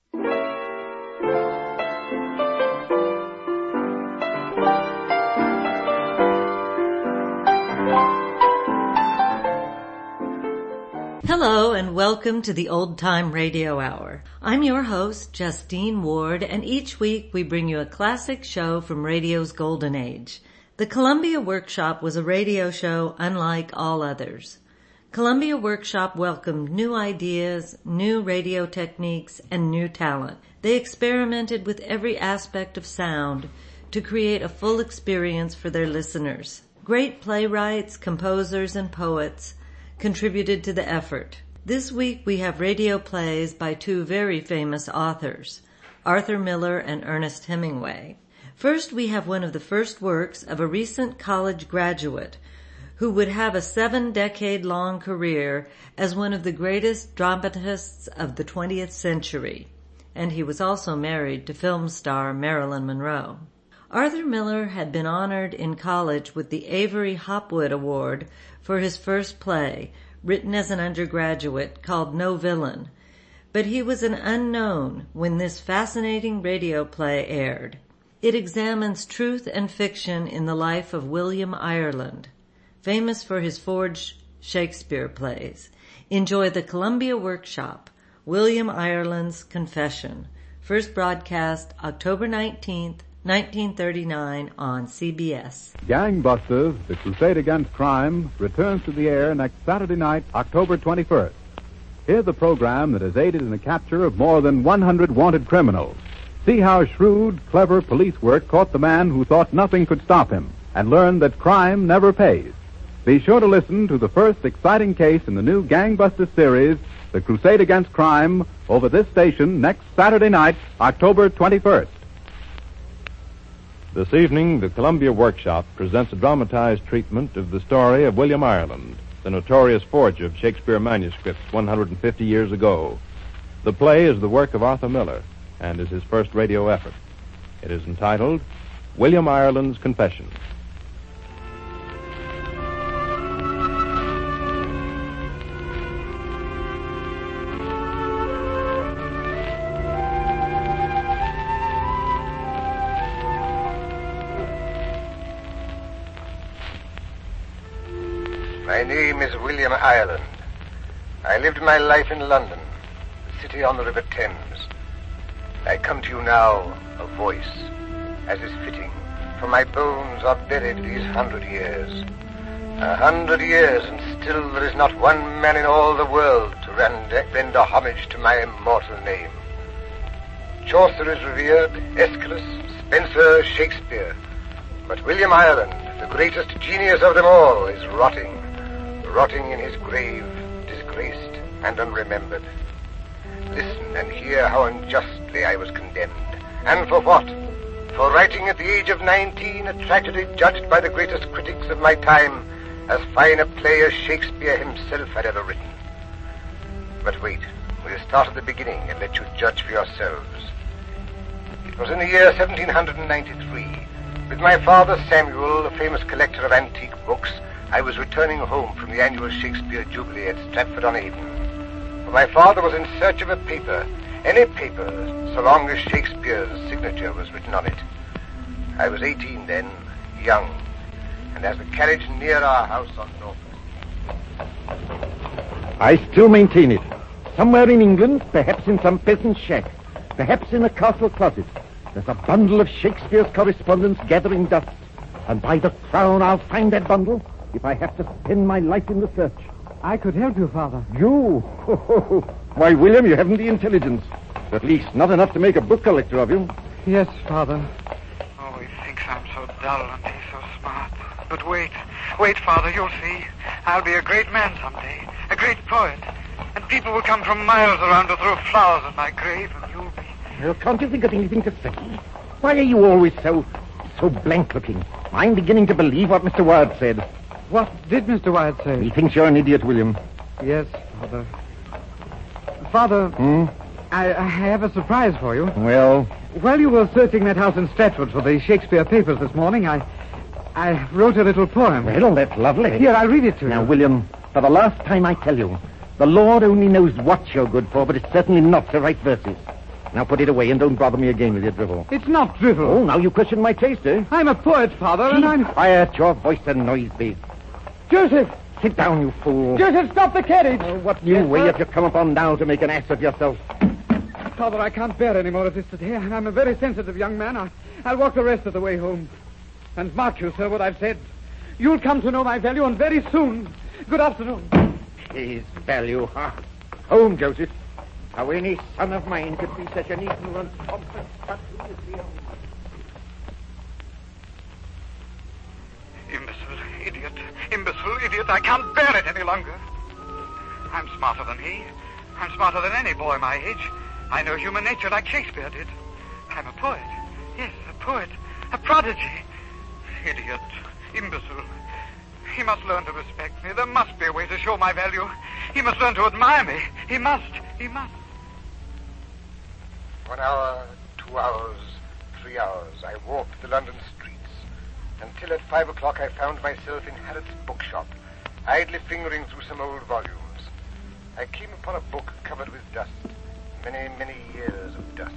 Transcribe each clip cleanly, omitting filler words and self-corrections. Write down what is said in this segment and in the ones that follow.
Hello and welcome to the Old Time Radio Hour. I'm your host, Justine Ward, and each week we bring you a classic show from radio's golden age. The Columbia Workshop was a radio show unlike all others. Columbia Workshop welcomed new ideas, new radio techniques, and new talent. They experimented with every aspect of sound to create a full experience for their listeners. Great playwrights, composers, and poets contributed to the effort. This week we have radio plays by two very famous authors, Arthur Miller and Ernest Hemingway. First, we have one of the first works of a recent college graduate who would have a 7-decade-long career as one of the greatest dramatists of the 20th century, and he was also married to film star Marilyn Monroe. Arthur Miller had been honored in college with the Avery Hopwood Award for his first play, written as an undergraduate, called No Villain, but he was an unknown when this fascinating radio play aired. It examines truth and fiction in the life of William Ireland, famous for his forged Shakespeare plays. Enjoy the Columbia Workshop, William Ireland's Confession, first broadcast October 19th, 1939 on CBS. Gangbusters, The Crusade Against Crime, returns to the air next Saturday night, October 21st. Here's a program that has aided in the capture of more than 100 wanted criminals. See how shrewd, clever police work caught the man who thought nothing could stop him, and learn that crime never pays. Be sure to listen to the first exciting case in the new Gangbusters series, The Crusade Against Crime, over this station next Saturday night, October 21st. This evening, the Columbia Workshop presents a dramatized treatment of the story of William Ireland, the notorious forger of Shakespeare manuscripts 150 years ago. The play is the work of Arthur Miller and is his first radio effort. It is entitled William Ireland's Confession. My name is William Ireland. I lived my life in London, the city on the River Thames. I come to you now, a voice, as is fitting, for my bones are buried these 100 years. 100 years, and still there is not one man in all the world to render homage to my immortal name. Chaucer is revered, Aeschylus, Spenser, Shakespeare. But William Ireland, the greatest genius of them all, is rotting in his grave, disgraced and unremembered. Listen and hear how unjustly I was condemned. And for what? For writing at the age of 19 a tragedy judged by the greatest critics of my time as fine a play as Shakespeare himself had ever written. But wait, we'll start at the beginning and let you judge for yourselves. It was in the year 1793. With my father Samuel, a famous collector of antique books, I was returning home from the annual Shakespeare Jubilee at Stratford-on-Avon. For my father was in search of a paper, any paper, so long as Shakespeare's signature was written on it. I was 18 then, young, and as the carriage neared our house on Norfolk. I still maintain it. Somewhere in England, perhaps in some peasant's shack, perhaps in a castle closet, there's a bundle of Shakespeare's correspondence gathering dust. And by the crown, I'll find that bundle if I have to spend my life in the search. I could help you, Father. You? Why, William, you haven't the intelligence. At least, not enough to make a book collector of you. Yes, Father. Oh, he thinks I'm so dull and he's so smart. But wait, Father, you'll see. I'll be a great man someday, a great poet. And people will come from miles around to throw flowers at my grave, and you'll be... Well, can't you think of anything to say? Why are you always so blank-looking? I'm beginning to believe what Mr. Wyatt said. What did Mr. Wyatt say? He thinks you're an idiot, William. Yes, Father. Father, I have a surprise for you. Well? While you were searching that house in Stratford for the Shakespeare papers this morning, I wrote a little poem. Well, that's lovely. Here, I'll read it to you. Now, William, for the last time I tell you, the Lord only knows what you're good for, but it's certainly not to write verses. Now put it away and don't bother me again with your drivel. It's not drivel. Oh, now you question my taste, eh? I'm a poet, Father, and I'm... Quiet, your voice annoys me. Joseph! Sit down, you fool. Joseph, stop the carriage! Oh, what new way have you come upon now to make an ass of yourself? Father, I can't bear any more of this today. I'm a very sensitive young man. I'll walk the rest of the way home. And mark you, sir, what I've said. You'll come to know my value, and very soon. Good afternoon. His value, huh? Home, Joseph. How any son of mine could be such an ignorant, pompous butt who is here. Imbecile, idiot. I can't bear it any longer. I'm smarter than he. I'm smarter than any boy my age. I know human nature like Shakespeare did. I'm a poet. Yes, a poet. A prodigy. Idiot. Imbecile. He must learn to respect me. There must be a way to show my value. He must learn to admire me. He must. 1 hour, 2 hours, 3 hours, I walked the London streets, until at 5 o'clock I found myself in Harrod's bookshop, idly fingering through some old volumes. I came upon a book covered with dust, many, many years of dust.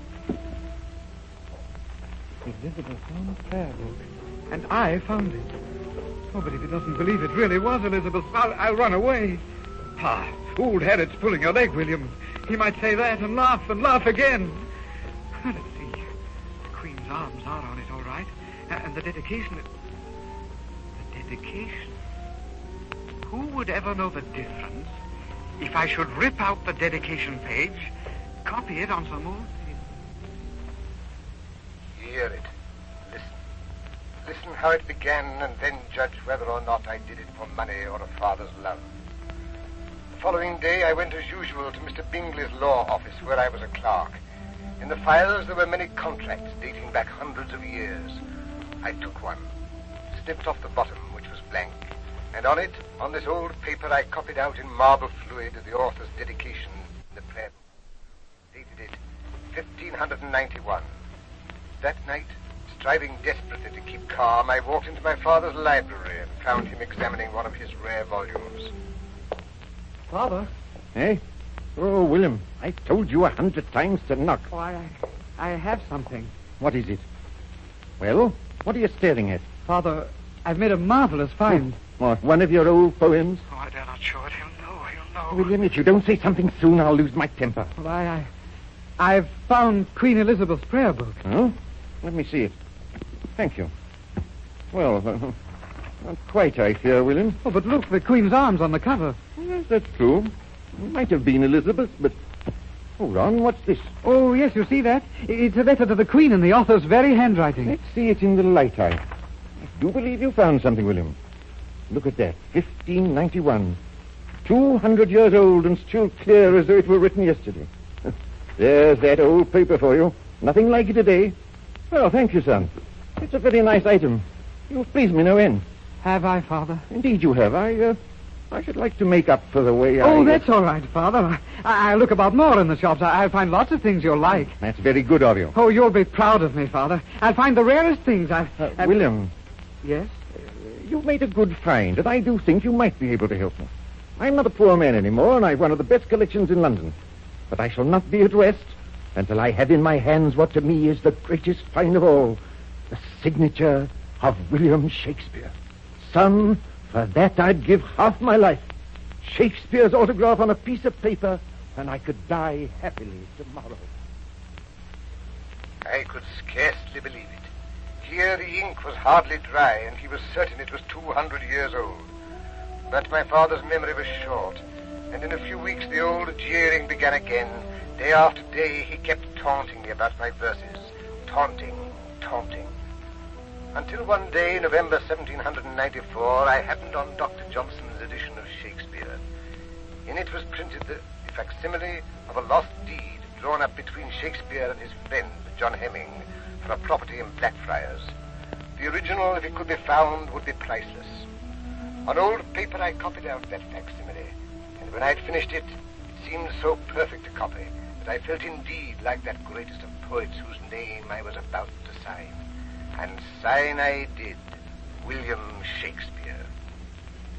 Elizabeth Holmes' prayer book. And I found it. Oh, but if he doesn't believe it really was Elizabeth, I'll run away. Old Harrod's pulling your leg, William. He might say that and laugh again. Let's see. The Queen's arms are on it, all right. And the dedication... The dedication? Who would ever know the difference if I should rip out the dedication page, copy it on some old... Hear it. Listen how it began, and then judge whether or not I did it for money or a father's love. The following day, I went as usual to Mr. Bingley's law office, where I was a clerk. In the files, there were many contracts dating back hundreds of years. I took one, snipped off the bottom, which was blank, and on it, on this old paper, I copied out in marble fluid the author's dedication in the prayer book. Dated it 1591. That night, striving desperately to keep calm, I walked into my father's library and found him examining one of his rare volumes. Father? Eh? Oh, William, I told you 100 times to knock. Oh, I have something. What is it? Well, what are you staring at? Father, I've made a marvelous find. What, one of your old poems? Oh, I dare not show it. He'll know. William, if you don't say something soon, I'll lose my temper. Well, I've found Queen Elizabeth's prayer book. Oh? Let me see it. Thank you. Well, not quite, I fear, William. Oh, but look, the Queen's arms on the cover. Yes, that's true. It might have been Elizabeth, but... Hold on, what's this? Oh, yes, you see that? It's a letter to the Queen in the author's very handwriting. Let's see it in the light. I do believe you found something, William. Look at that. 1591. 200 years old and still clear as though it were written yesterday. There's that old paper for you. Nothing like it today. Well, thank you, son. It's a very nice item. You've pleased me no end. Have I, Father? Indeed you have. I should like to make up for the way Oh, that's all right, Father. I'll look about more in the shops. I'll find lots of things you'll like. That's very good of you. Oh, you'll be proud of me, Father. I'll find the rarest things. William. Yes? You've made a good find, and I do think you might be able to help me. I'm not a poor man anymore, and I've one of the best collections in London. But I shall not be at rest until I have in my hands what to me is the greatest find of all, the signature of William Shakespeare. Son, for that I'd give half my life. Shakespeare's autograph on a piece of paper, and I could die happily tomorrow. I could scarcely believe it. Here the ink was hardly dry, and he was certain it was 200 years old. But my father's memory was short, and in a few weeks the old jeering began again. Day after day he kept taunting me about my verses. Taunting. Until one day, November 1794, I happened on Dr. Johnson's edition of Shakespeare. In it was printed the facsimile of a lost deed drawn up between Shakespeare and his friend, John Hemming, for a property in Blackfriars. The original, if it could be found, would be priceless. On old paper I copied out that facsimile, and when I'd finished it, it seemed so perfect a copy that I felt indeed like that greatest of poets whose name I was about to sign. And sign I did, William Shakespeare.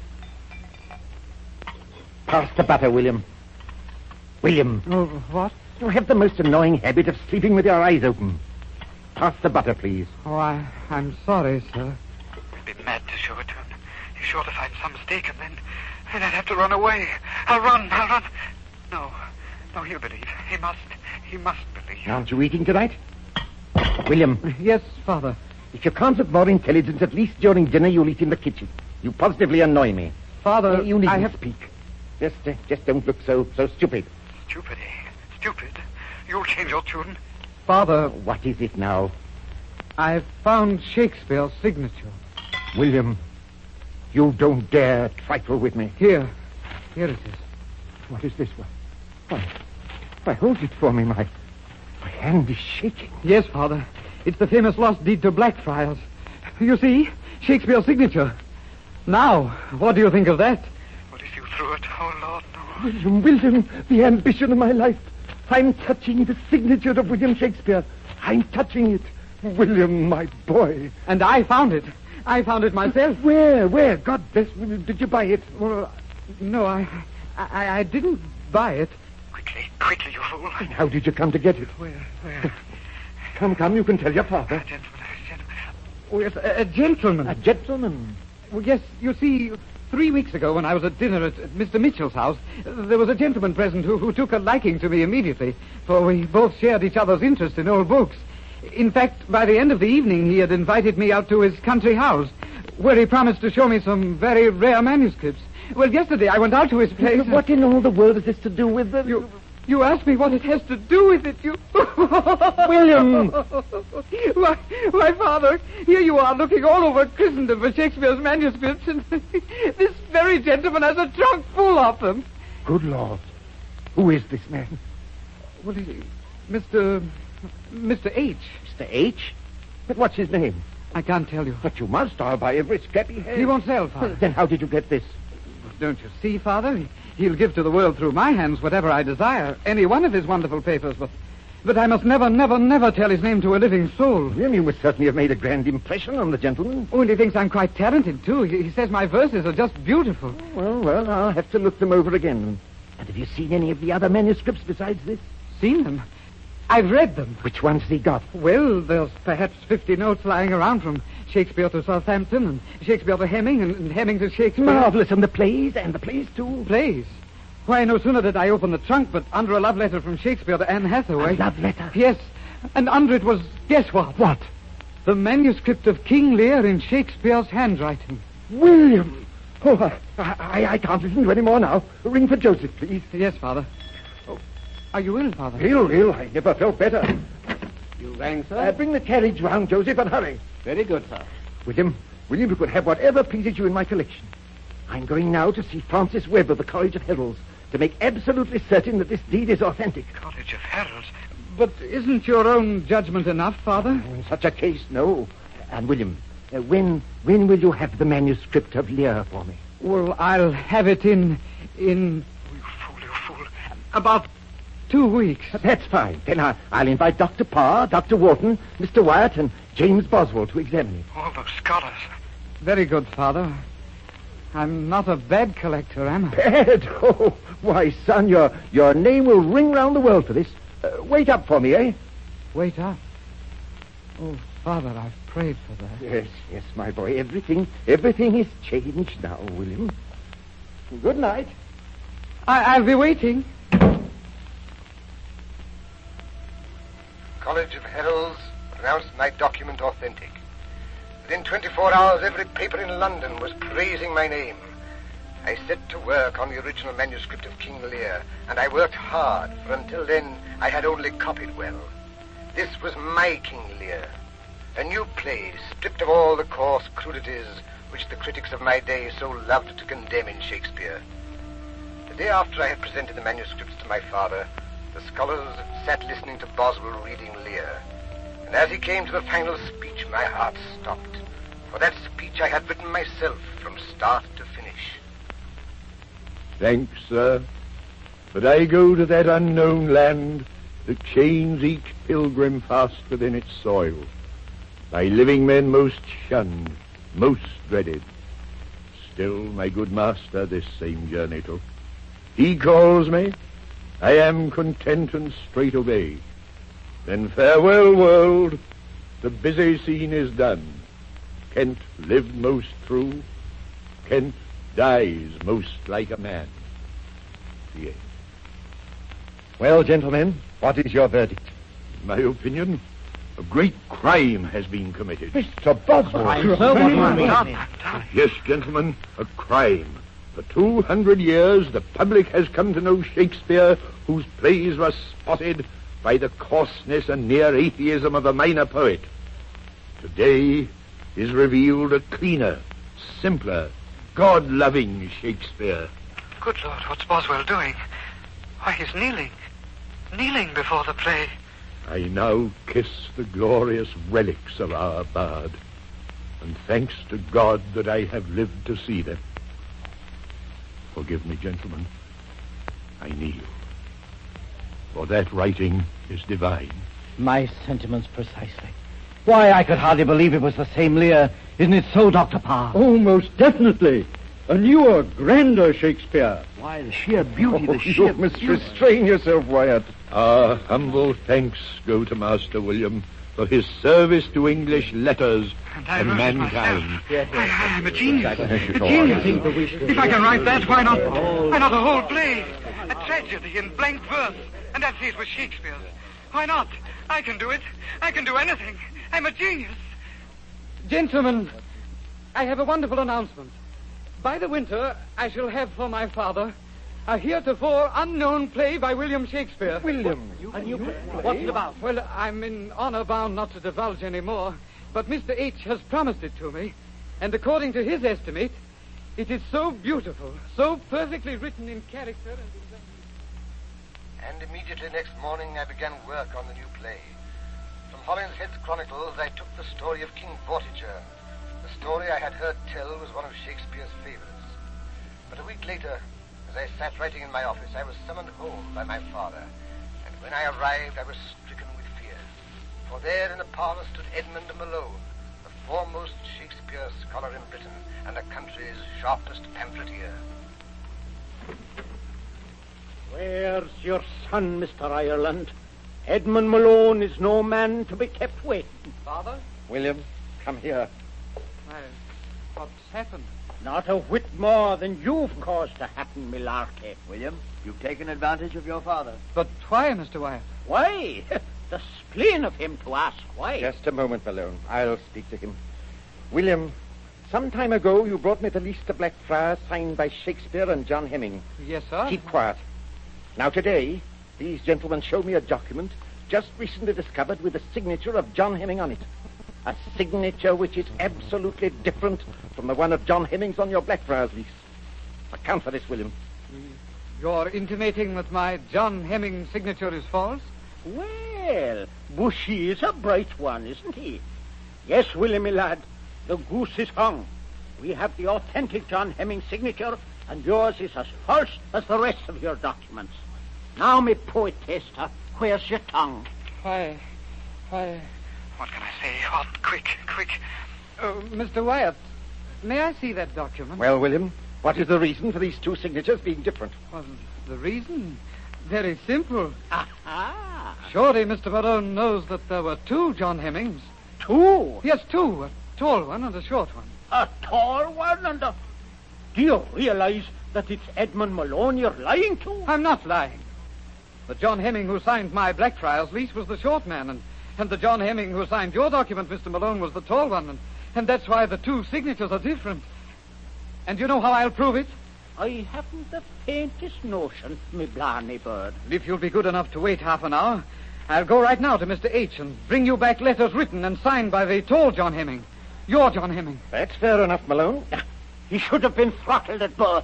Pass the butter, William. William. Oh, what? You have the most annoying habit of sleeping with your eyes open. Pass the butter, please. Oh, I'm sorry, sir. I'd be mad to show it to him. He's sure to find some mistake, and then I'd have to run away. I'll run. No, he'll believe. He must believe. Aren't you eating tonight? William. Yes, Father. If you can't look more intelligent, at least during dinner you'll eat in the kitchen. You positively annoy me. Father, you needn't speak. Just don't look so stupid. Stupid, eh? Stupid? You'll change your tune. Father. What is it now? I've found Shakespeare's signature. William, you don't dare trifle with me. Here it is. What is this one? Why, hold it for me. My hand is shaking. Yes, Father. It's the famous lost deed to Blackfriars. You see? Shakespeare's signature. Now, what do you think of that? What if you threw it? Oh, Lord, no. William, the ambition of my life. I'm touching the signature of William Shakespeare. I'm touching it. William, my boy. And I found it. I found it myself. Where? God bless me. Did you buy it? Well, no, I didn't buy it. Quickly, you fool. And how did you come to get it? Where? Come, you can tell your father. A gentleman. Oh, yes, a gentleman. A gentleman? Well, yes, you see, 3 weeks ago when I was at dinner at Mr. Mitchell's house, there was a gentleman present who took a liking to me immediately, for we both shared each other's interest in old books. In fact, by the end of the evening, he had invited me out to his country house, where he promised to show me some very rare manuscripts. Well, yesterday I went out to his place. What in all the world is this to do with the... You asked me what it has to do with it, you... William! Why, Father, here you are looking all over Christendom for Shakespeare's manuscripts, and this very gentleman has a trunk full of them. Good Lord. Who is this man? Well, Mr. H. Mr. H? But what's his name? I can't tell you. But you must. I'll buy every scrap he has. He won't sell, Father. Then how did you get this? Don't you see, Father? He'll give to the world through my hands whatever I desire. Any one of his wonderful papers, but I must never tell his name to a living soul. Well, you must certainly have made a grand impression on the gentleman. Oh, and he thinks I'm quite talented, too. He says my verses are just beautiful. Well, I'll have to look them over again. And have you seen any of the other manuscripts besides this? Seen them? I've read them. Which ones has he got? Well, there's perhaps 50 notes lying around from Shakespeare to Southampton, and Shakespeare to Hemming, and Hemming to Shakespeare. Marvelous, and the plays too. Plays? Why, no sooner did I open the trunk, but under a love letter from Shakespeare to Anne Hathaway. A love letter? Yes, and under it was, guess what? What? The manuscript of King Lear in Shakespeare's handwriting. William! Oh, I can't listen to any more now. Ring for Joseph, please. Yes, Father. Oh, are you ill, Father? Ill? I never felt better. You rang, sir? Bring the carriage round, Joseph, and hurry. Very good, sir. William, you could have whatever pleases you in my collection. I'm going now to see Francis Webb of the College of Heralds to make absolutely certain that this deed is authentic. College of Heralds? But isn't your own judgment enough, Father? In such a case, no. And, William, when will you have the manuscript of Lear for me? Well, I'll have it in... You fool. About 2 weeks. That's fine. Then I'll invite Dr. Parr, Dr. Wharton, Mr. Wyatt, and James Boswell to examine it. All those scholars. Very good, Father. I'm not a bad collector, am I? Bad? Oh, why, son, your name will ring round the world for this. Wait up for me, eh? Wait up? Oh, Father, I've prayed for that. Yes, my boy. Everything is changed now, William. Good night. I'll be waiting. College of Heralds pronounced my document authentic. Within 24 hours, every paper in London was praising my name. I set to work on the original manuscript of King Lear, and I worked hard, for until then I had only copied well. This was my King Lear, a new play stripped of all the coarse crudities which the critics of my day so loved to condemn in Shakespeare. The day after I had presented the manuscripts to my father, the scholars sat listening to Boswell reading Lear. And as he came to the final speech, my heart stopped. For that speech I had written myself from start to finish. Thanks, sir. But I go to that unknown land that chains each pilgrim fast within its soil. By living men most shunned, most dreaded. Still, my good master this same journey took. He calls me, I am content and straight obey. Then farewell, world. The busy scene is done. Kent lived most true. Kent dies most like a man. The end. Well, gentlemen, what is your verdict? In my opinion, a great crime has been committed. Mr. Boswell. Yes, gentlemen, a crime. For 200 years, the public has come to know Shakespeare, whose plays were spotted by the coarseness and near atheism of a minor poet. Today is revealed a cleaner, simpler, God-loving Shakespeare. Good Lord, what's Boswell doing? Why, he's kneeling. Kneeling before the play. I now kiss the glorious relics of our bard, and thanks to God that I have lived to see them. Forgive me, gentlemen. I kneel. For that writing is divine. My sentiments precisely. Why, I could hardly believe it was the same Lear. Isn't it so, Dr. Parr? Oh, most definitely. A newer, grander Shakespeare. Why, the sheer beauty, You must restrain yourself, Wyatt. Our humble thanks go to Master William for his service to English letters and mankind. I am a genius. A genius. If I can write that, why not a whole play? A tragedy in blank verse. And that's it with Shakespeare. Why not? I can do it. I can do anything. I'm a genius. Gentlemen, I have a wonderful announcement. By the winter, I shall have for my father a heretofore unknown play by William Shakespeare. William? What's it about? Well, I'm in honor bound not to divulge any more, but Mr. H. has promised it to me, and according to his estimate, it is so beautiful, so perfectly written in character And immediately next morning I began work on the new play. From Holinshead's Chronicles I took the story of King Vortigern. The story I had heard tell was one of Shakespeare's favorites. But a week later, as I sat writing in my office, I was summoned home by my father. And when I arrived, I was stricken with fear. For there in the parlor stood Edmund Malone, the foremost Shakespeare scholar in Britain and the country's sharpest pamphleteer. Where's your son, Mr. Ireland? Edmund Malone is no man to be kept waiting. Father? William, come here. What's happened? Not a whit more than you've caused to happen, Millarkey. William, you've taken advantage of your father. But why, Mr. Wyatt? Why? The spleen of him to ask why. Just a moment, Malone. I'll speak to him. William, some time ago you brought me the lease to Blackfriars signed by Shakespeare and John Hemming. Yes, sir. Keep quiet. Now today, these gentlemen show me a document just recently discovered with the signature of John Hemming on it. A signature which is absolutely different from the one of John Hemming's on your Blackfriars lease. Account for this, William. You're intimating that my John Hemming signature is false? Well, Bushy is a bright one, isn't he? Yes, William, my lad, the goose is hung. We have the authentic John Hemming signature, and yours is as false as the rest of your documents. Now, me poetessa, where's your tongue? Why... What can I say? Oh, quick. Mr. Wyatt, may I see that document? Well, William, what is the reason for these two signatures being different? Well, the reason? Very simple. Aha! Surely Mr. Malone knows that there were two John Hemmings. Two? Yes, two. A tall one and a short one. A tall one and a... Do you realize that it's Edmund Malone you're lying to? I'm not lying. The John Hemming who signed my Blackfriars lease was the short man, and the John Hemming who signed your document, Mr. Malone, was the tall one, and that's why the two signatures are different. And you know how I'll prove it? I haven't the faintest notion, me blarney bird. If you'll be good enough to wait half an hour, I'll go right now to Mr. H. and bring you back letters written and signed by the tall John Hemming. Your John Hemming. That's fair enough, Malone. He should have been throttled at birth.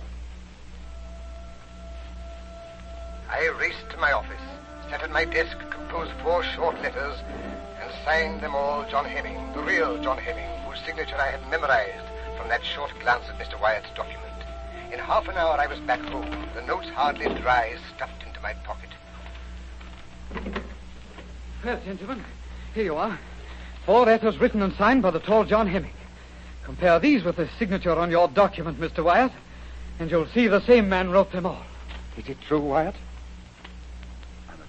I raced to my office, sat at my desk, composed 4 short letters, and signed them all John Hemming, the real John Hemming, whose signature I had memorized from that short glance at Mr. Wyatt's document. In half an hour I was back home, the notes hardly dry, stuffed into my pocket. Well, gentlemen, here you are. 4 letters written and signed by the tall John Hemming. Compare these with the signature on your document, Mr. Wyatt, and you'll see the same man wrote them all. Is it true, Wyatt?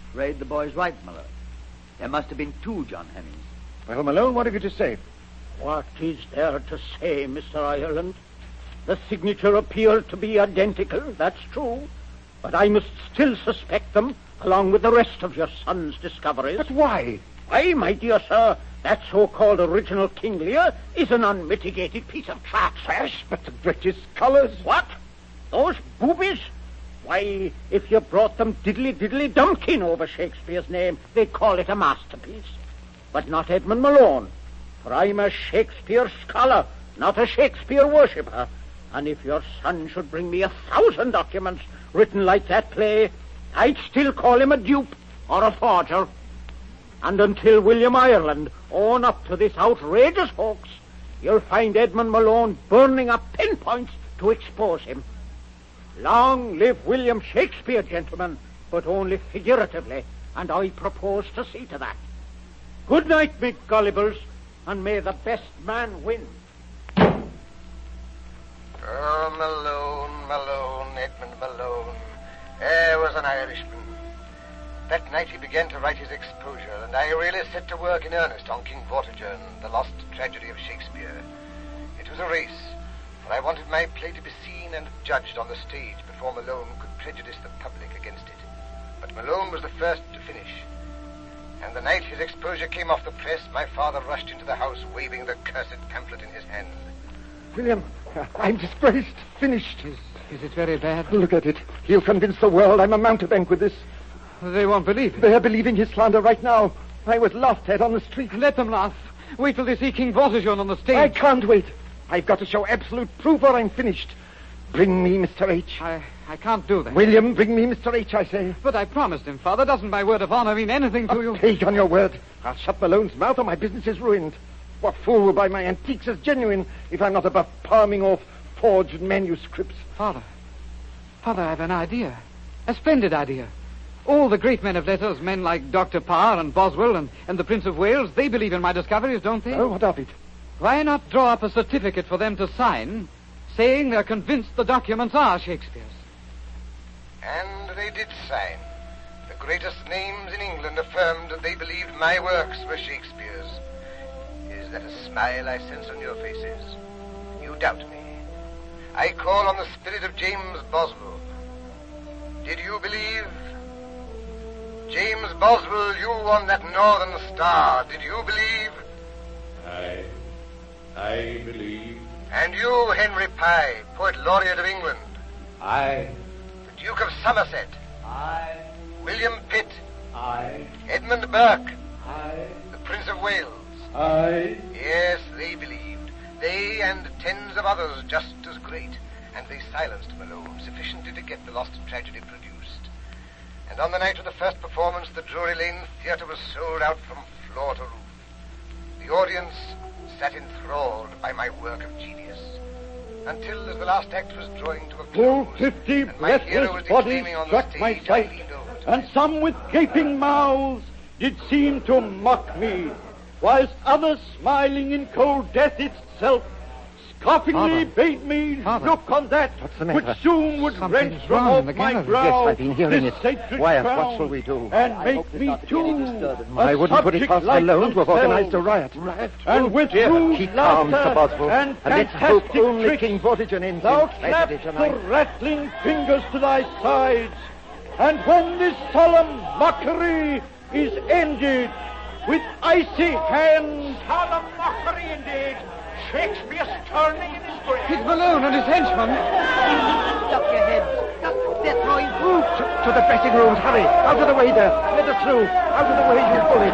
afraid the boy's right, Malone. There must have been two John Hemmings. Well, Malone, what have you to say? What is there to say, Mr. Ireland? The signature appeared to be identical, that's true. But I must still suspect them, along with the rest of your son's discoveries. But why? Why, my dear sir, that so-called original King Lear is an unmitigated piece of trash. But the British colours. What? Those boobies? Why, if you brought them diddly-dumpkin over Shakespeare's name, they'd call it a masterpiece. But not Edmund Malone, for I'm a Shakespeare scholar, not a Shakespeare worshipper. And if your son should bring me 1,000 documents written like that play, I'd still call him a dupe or a forger. And until William Ireland own up to this outrageous hoax, you'll find Edmund Malone burning up pinpoints to expose him. Long live William Shakespeare, gentlemen, but only figuratively, and I propose to see to that. Good night, Mick Gullivers, and may the best man win. Oh, Malone, Edmund Malone. There was an Irishman. That night he began to write his exposure, and I really set to work in earnest on King Vortigern, the lost tragedy of Shakespeare. It was a race, for I wanted my play to be seen and judged on the stage before Malone could prejudice the public against it. But Malone was the first to finish. And the night his exposure came off the press, my father rushed into the house waving the cursed pamphlet in his hand. William, I'm disgraced, finished. Is it very bad? Look at it. He'll convince the world I'm a mountebank with this. They won't believe it. They're believing his slander right now. I was laughed at on the street. Let them laugh. Wait till they see King Vortigern on the stage. I can't wait. I've got to show absolute proof or I'm finished. Bring me Mr. H. I can't do that. William, bring me Mr. H, I say. But I promised him, Father. Doesn't my word of honor mean anything to you? Take on your word. I'll shut Malone's mouth or my business is ruined. What fool will buy my antiques as genuine if I'm not above palming off forged manuscripts? Father, I have an idea. A splendid idea. All the great men of letters, men like Dr. Parr and Boswell and the Prince of Wales, they believe in my discoveries, don't they? Oh, what of it? Why not draw up a certificate for them to sign, saying they're convinced the documents are Shakespeare's? And they did sign. The greatest names in England affirmed that they believed my works were Shakespeare's. Is that a smile I sense on your faces? You doubt me. I call on the spirit of James Boswell. Did you believe? James Boswell, you on that Northern Star, did you believe? I believe. And you, Henry Pye, Poet Laureate of England? I. The Duke of Somerset? I. William Pitt? I. Edmund Burke? I. The Prince of Wales? I. Yes, they believed. They and tens of others just as great. And they silenced Malone sufficiently to get the lost tragedy produced. And on the night of the first performance, the Drury Lane Theatre was sold out from floor to roof. The audience sat enthralled by my work of genius. Until, as the last act was drawing to a close, 50 and my hero was breathless bodies declaiming on the struck my stage, I sight, leaned over to and him. some with gaping mouths did seem to mock me, whilst others, smiling in cold death itself, scoffingly bade me look on that which soon would wrench from off my brow. Yes, I've been hearing this it. sacred Wyatt, crown, what shall we do? And make me too. I wouldn't put it past Malone to have organized a riot. And with rude Keep calm, Mr. Boswell. and let's hope fantastic only tricks, King Vortigern ends thou in snap tragedy the tonight. rattling fingers to thy sides, and when this solemn mockery is ended, with icy hands, solemn mockery indeed, Shakespeare's turning in his grave. It's Malone and his henchmen. Duck your heads. Duck. They're throwing fruit. To the dressing rooms, hurry. Out of the way there. Let us through. Out of the way, you bully.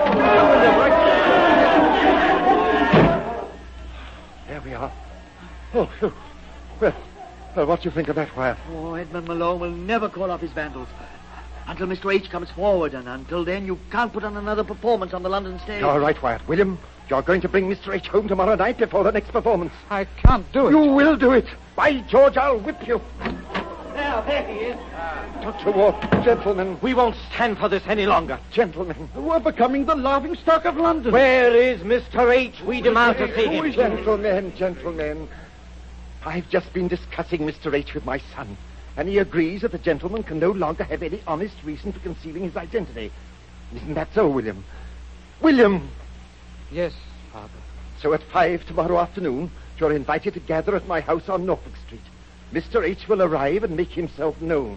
There we are. Oh, phew. Well, what do you think of that, Wyatt? Oh, Edmund Malone will never call off his vandals. Until Mr. H comes forward, and until then you can't put on another performance on the London stage. All right, Wyatt. William, you're going to bring Mr. H home tomorrow night before the next performance. I can't do it. You will do it. By George, I'll whip you. There he is. Dr. Ward, gentlemen. We won't stand for this any longer. Gentlemen. We're becoming the laughingstock of London. Where is Mr. H? We demand to see him. Gentlemen. I've just been discussing Mr. H with my son. and he agrees that the gentleman can no longer have any honest reason for concealing his identity. Isn't that so, William? William! Yes, Father. So at 5 tomorrow afternoon, you're invited to gather at my house on Norfolk Street. Mr. H will arrive and make himself known.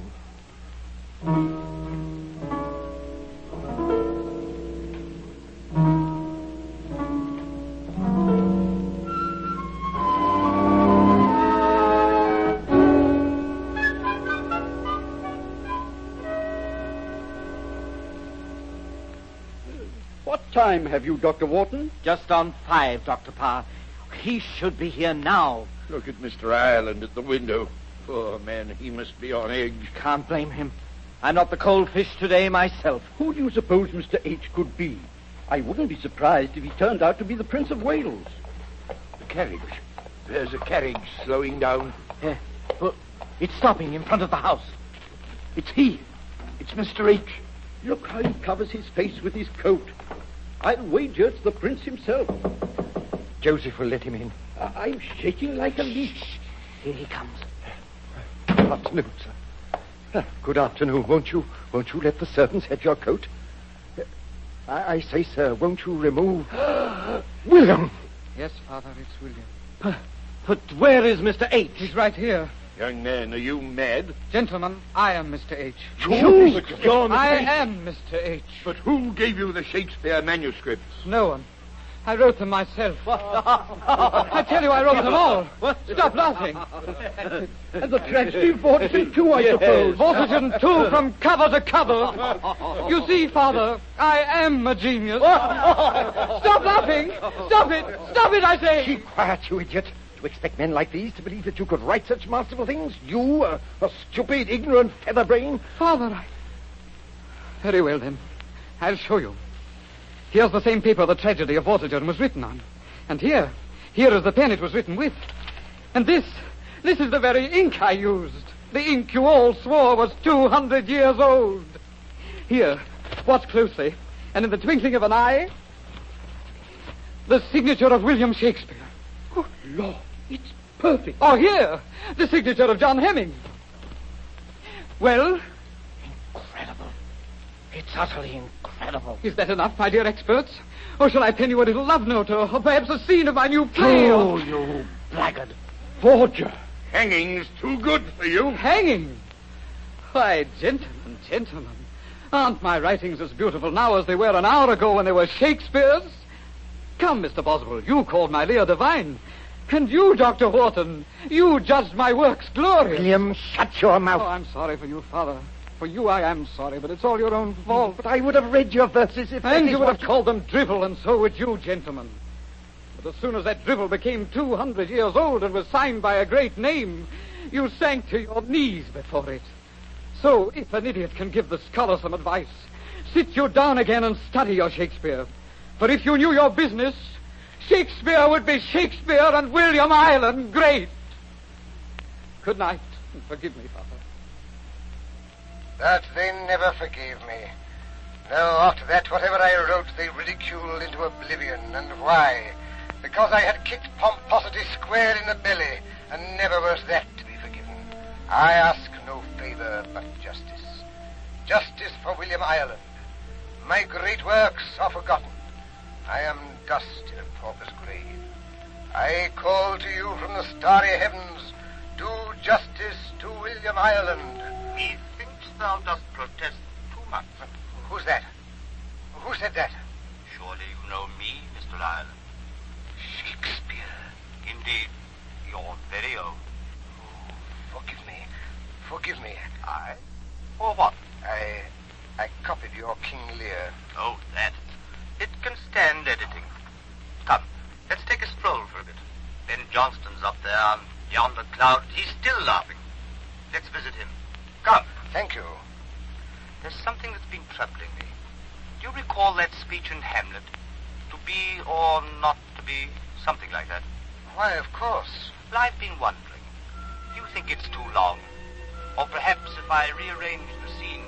What time have you, Dr. Wharton? Just on 5, Dr. Parr. He should be here now. Look at Mr. Ireland at the window. Poor man, he must be on edge. Can't blame him. I'm not the cold fish today myself. Who do you suppose Mr. H could be? I wouldn't be surprised if he turned out to be the Prince of Wales. The carriage. There's a carriage slowing down. Well, it's stopping in front of the house. It's he. It's Mr. H. Look how he covers his face with his coat. I'll wager it's the Prince himself. Joseph will let him in. I'm shaking like a leaf. Here he comes. Good afternoon, sir. Good afternoon. Won't you let the servants have your coat? I say, sir, won't you remove... William! Yes, Father, it's William. But where is Mr. H? He's right here. Young man, are you mad? Gentlemen, I am Mr. H. You? I am Mr. H. But who gave you the Shakespeare manuscripts? No one. I wrote them myself. I tell you, I wrote them all. Stop laughing. And the tragedy of Vortigern, too, I suppose. Vortigern, too, from cover to cover. You see, Father, I am a genius. Stop laughing. Stop it. Stop it, I say. Keep quiet, you idiot. To expect men like these to believe that you could write such masterful things? You, a stupid, ignorant featherbrain? Father, Very well, then. I'll show you. Here's the same paper the tragedy of Vortigern was written on. And here is the pen it was written with. And this is the very ink I used. The ink you all swore was 200 years old. Here, watch closely. And in the twinkling of an eye, the signature of William Shakespeare. Good Lord, it's perfect. Oh, here, the signature of John Hemming. Well? Incredible. It's utterly incredible. Is that enough, my dear experts? Or shall I pen you a little love note, or perhaps a scene of my new play? Oh, you blackguard. Forger. Hanging's too good for you. Hanging? Why, gentlemen, aren't my writings as beautiful now as they were an hour ago when they were Shakespeare's? Come, Mr. Boswell, you called my Lear divine. And you, Dr. Wharton, you judged my works glorious. William, shut your mouth. Oh, I'm sorry for you, Father. For you I am sorry, but it's all your own fault. But I would have read your verses if... And you would have called them drivel, and so would you, gentlemen. But as soon as that drivel became 200 years old and was signed by a great name, you sank to your knees before it. So, if an idiot can give the scholar some advice, sit you down again and study your Shakespeare. For if you knew your business, Shakespeare would be Shakespeare and William Ireland great. Good night, and forgive me, Father. But they never forgave me. No, after that, whatever I wrote, they ridiculed into oblivion. And why? Because I had kicked pomposity square in the belly, and never was that to be forgiven. I ask no favor but justice. Justice for William Ireland. My great works are forgotten. I am dust in a pauper's grave. I call to you from the starry heavens, do justice to William Ireland. Methinks thou dost protest too much. Who's that? Who said that? Surely you know me, Mr. Ireland. Shakespeare. Indeed, your very own. Oh, forgive me. I? For what? I copied your King Lear. Oh, that. It can stand editing. Come, let's take a stroll for a bit. Ben Johnston's up there on yonder cloud. He's still laughing. Let's visit him. Come. Thank you. There's something that's been troubling me. Do you recall that speech in Hamlet? To be or not to be, something like that. Why, of course. Well, I've been wondering. Do you think it's too long? Or perhaps if I rearrange the scene...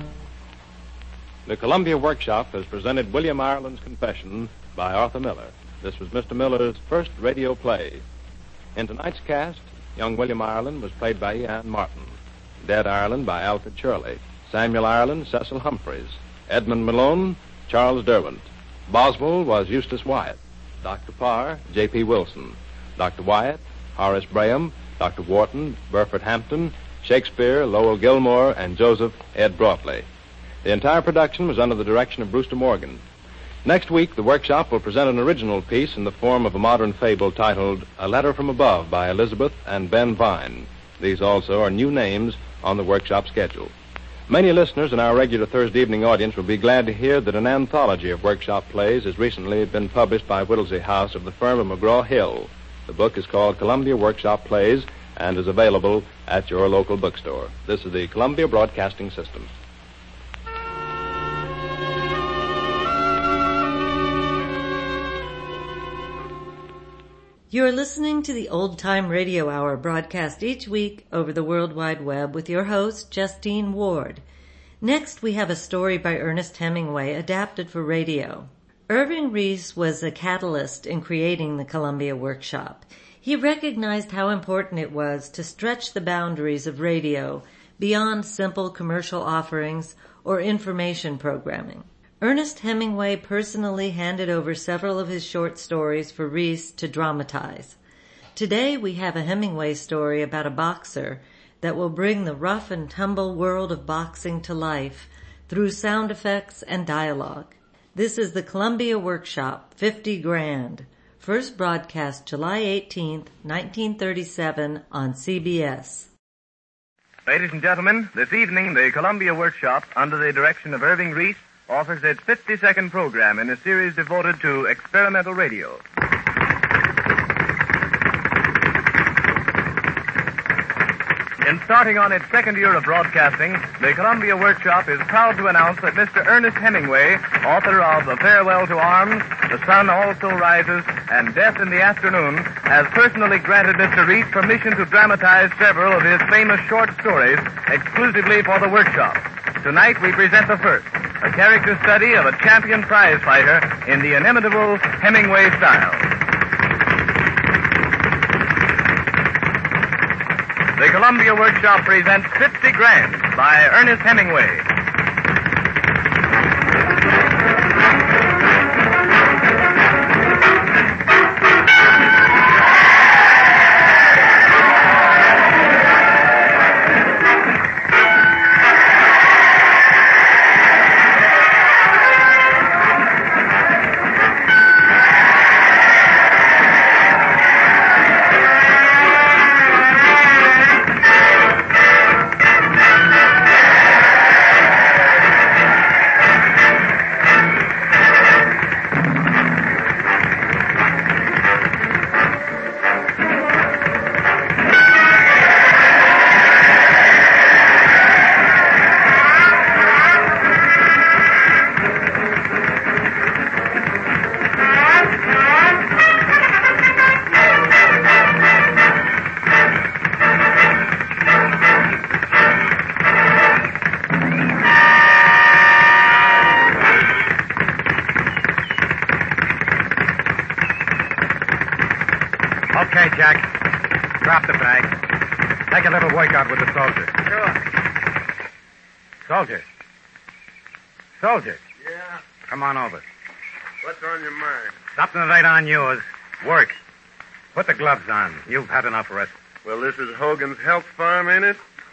The Columbia Workshop has presented William Ireland's Confession by Arthur Miller. This was Mr. Miller's first radio play. In tonight's cast, young William Ireland was played by Ian Martin, Dead Ireland by Alfred Shirley, Samuel Ireland, Cecil Humphreys, Edmund Malone, Charles Derwent. Boswell was Eustace Wyatt, Dr. Parr, J.P. Wilson, Dr. Wyatt, Horace Braham, Dr. Wharton, Burford Hampton, Shakespeare, Lowell Gilmore, and Joseph Ed Broadley. The entire production was under the direction of Brewster Morgan. Next week, the workshop will present an original piece in the form of a modern fable titled A Letter from Above by Elizabeth and Ben Vine. These also are new names on the workshop schedule. Many listeners in our regular Thursday evening audience will be glad to hear that an anthology of workshop plays has recently been published by Whittlesey House of the firm of McGraw-Hill. The book is called Columbia Workshop Plays and is available at your local bookstore. This is the Columbia Broadcasting System. You're listening to the Old Time Radio Hour, broadcast each week over the World Wide Web with your host, Justine Ward. Next, we have a story by Ernest Hemingway adapted for radio. Irving Reese was a catalyst in creating the Columbia Workshop. He recognized how important it was to stretch the boundaries of radio beyond simple commercial offerings or information programming. Ernest Hemingway personally handed over several of his short stories for Reese to dramatize. Today we have a Hemingway story about a boxer that will bring the rough and tumble world of boxing to life through sound effects and dialogue. This is the Columbia Workshop, 50 Grand. First broadcast July 18th, 1937 on CBS. Ladies and gentlemen, this evening the Columbia Workshop, under the direction of Irving Reese, offers its 50-second program in a series devoted to experimental radio. In starting on its second year of broadcasting, the Columbia Workshop is proud to announce that Mr. Ernest Hemingway, author of A Farewell to Arms, The Sun Also Rises, and Death in the Afternoon, has personally granted Mr. Reese permission to dramatize several of his famous short stories exclusively for the workshop. Tonight we present the first, a character study of a champion prize fighter in the inimitable Hemingway style. The Columbia Workshop presents 50 Grand by Ernest Hemingway. Okay, Jack. Drop the bag. Take a little workout with the soldier. Sure. Soldier. Soldier. Yeah? Come on over. What's on your mind? Something right on yours. Work. Put the gloves on. You've had enough rest. Well, this is Hogan's Health Farm, ain't it?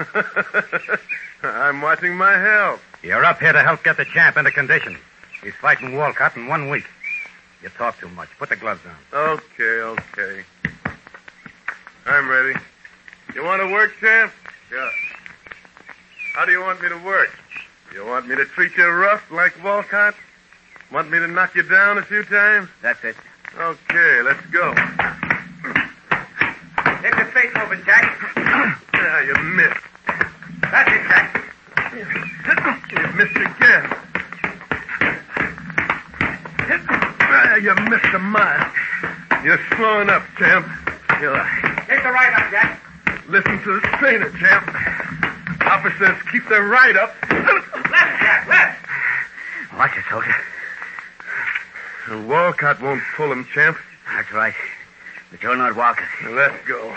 I'm watching my health. You're up here to help get the champ into condition. He's fighting Walcott in 1 week. You talk too much. Put the gloves on. Okay. I'm ready. You want to work, champ? Sure. How do you want me to work? You want me to treat you rough like Walcott? Want me to knock you down a few times? That's it. Okay, let's go. Get your face open, Jack. Yeah, you missed. That's it, Jack. You missed again. You missed a mile. You're slowing up, champ. Take the right up, Jack. Listen to the trainer, champ. Officers keep their right up. Left, Jack, left. Watch it, soldier. Walcott won't pull him, champ. That's right. But you're not Walcott. Now, let's go.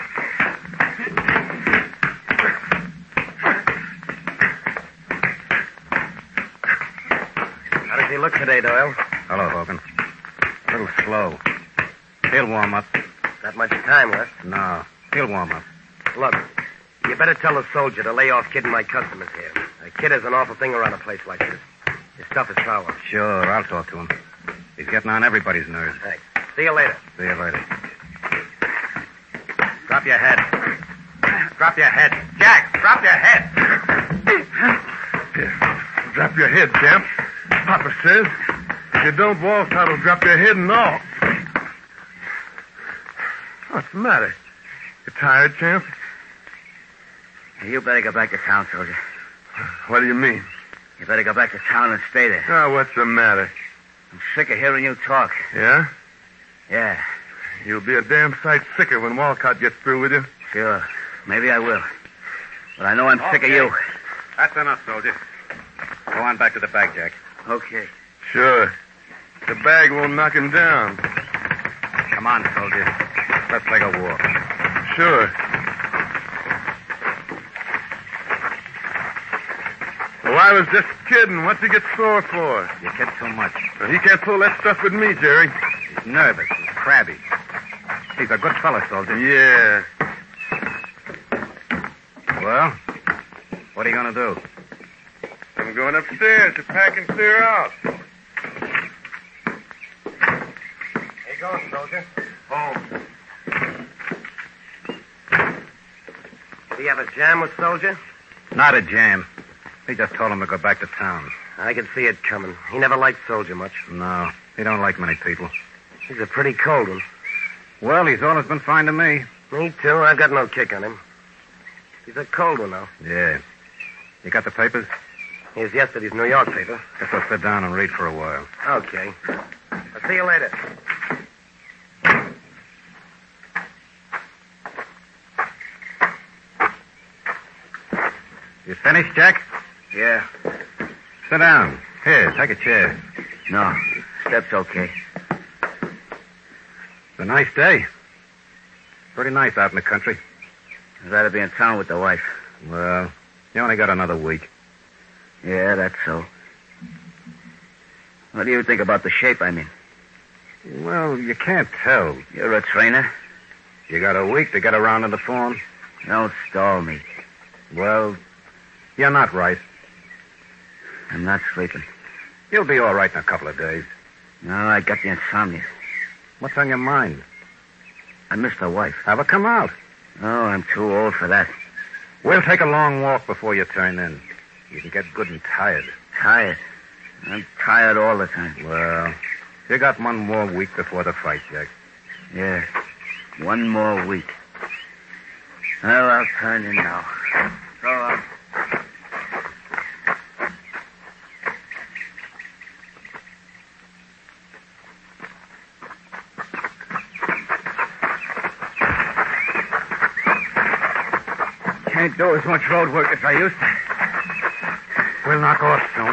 How does he look today, Doyle? Hello, Hogan. A little slow. He'll warm up. Not much time left. No, he'll warm up. Look, you better tell the soldier to lay off kidding my customers here. A kid is an awful thing around a place like this. His stuff is sour. Sure, I'll talk to him. He's getting on everybody's nerves. Thanks. See you later. See you later. Drop your head. Drop your head. Jack, drop your head. Yeah. Drop your head, champ. Papa says. If you don't, Walcott will drop your head and all. What's the matter? You tired, champ? You better go back to town, soldier. What do you mean? You better go back to town and stay there. Oh, what's the matter? I'm sick of hearing you talk. Yeah? Yeah. You'll be a damn sight sicker when Walcott gets through with you. Sure. Maybe I will. But I know I'm sick of you. That's enough, soldier. Go on back to the bag, Jack. Okay. Sure. The bag won't knock him down. Come on, soldier. Let's take a walk. Sure. Oh, I was just kidding. What's he get sore for? You kid too much. Well, he can't pull that stuff with me, Jerry. He's nervous. He's crabby. He's a good fellow, soldier. Yeah. Well, what are you going to do? I'm going upstairs to pack and clear out. Here you go, soldier. Home. Do you have a jam with soldier? Not a jam. He just told him to go back to town. I could see it coming. He never liked soldier much. No, he don't like many people. He's a pretty cold one. Well, he's always been fine to me. Me too. I've got no kick on him. He's a cold one, though. Yeah. You got the papers? Here's yesterday's New York paper. Guess I'll sit down and read for a while. Okay. I'll see you later. You finished, Jack? Yeah. Sit down. Here, take a chair. No, that's okay. It's a nice day. Pretty nice out in the country. I'd rather be in town with the wife. Well, you only got another week. Yeah, that's so. What do you think about the shape, I mean? Well, you can't tell. You're a trainer. You got a week to get around in the form. Don't stall me. Well, you're not right. I'm not sleeping. You'll be all right in a couple of days. No, I got the insomnia. What's on your mind? I missed the wife. Have her come out. Oh, I'm too old for that. We'll take a long walk before you turn in. You can get good and tired. Tired? I'm tired all the time. Well, you got one more week before the fight, Jack. Yeah, one more week. Well, I'll turn in now. So long. Can't do as much road work as I used to. We'll knock off soon.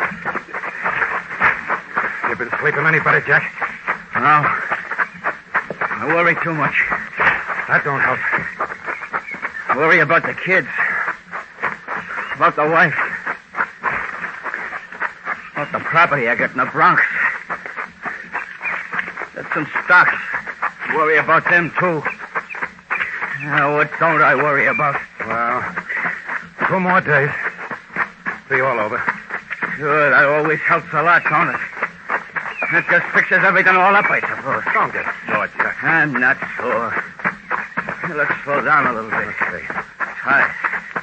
You been sleeping any better, Jack? No. I worry too much. That don't help. I worry about the kids. About the wife. About the property I got in the Bronx. Got some stocks. I worry about them, too. Now, what don't I worry about? Well, 2 more days. Be all over. Sure, that always helps a lot, don't it? That just fixes everything all up, I suppose. Don't get sore, Jack. I'm not sore. Let's slow down a little bit. Let's see. Tight.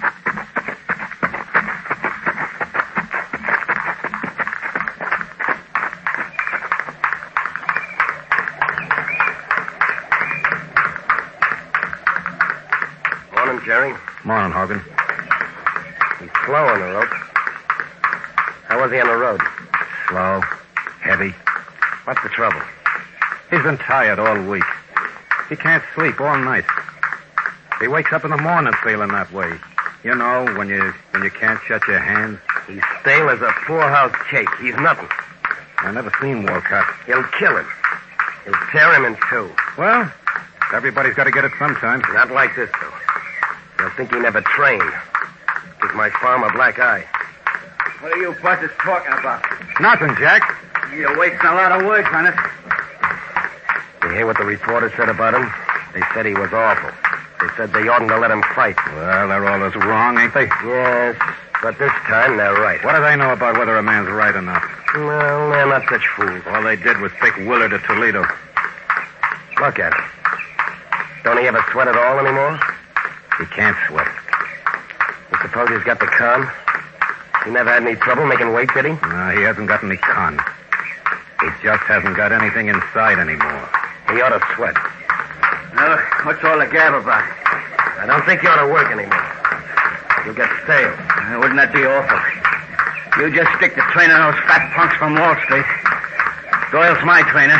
Morning, Jerry. Morning, Hogan. He's slow on the road. How was he on the road? Slow. Heavy. What's the trouble? He's been tired all week. He can't sleep all night. He wakes up in the morning feeling that way. You know, when you can't shut your hands. He's stale as a poorhouse cake. He's nothing. I never seen Walcott. He'll kill him. He'll tear him in two. Well, everybody's got to get it sometime. Not like this, though. They'll think he never trained. Give my farm a black eye. What are you buzzers talking about? Nothing, Jack. You're wasting a lot of words on it. You hear what the reporters said about him? They said he was awful. They said they oughtn't to let him fight. Well, they're always wrong, ain't they? Yes, but this time they're right. What do they know about whether a man's right or not? Well, they're not such fools. All they did was take Willard to Toledo. Look at him. Don't he ever sweat at all anymore? He can't sweat. You suppose he's got the con? He never had any trouble making weight, did he? No, he hasn't got any con. He just hasn't got anything inside anymore. He ought to sweat. Well, what's all the gab about? I don't think you ought to work anymore. You'll get stale. Wouldn't that be awful? You just stick to training those fat punks from Wall Street. Doyle's my trainer.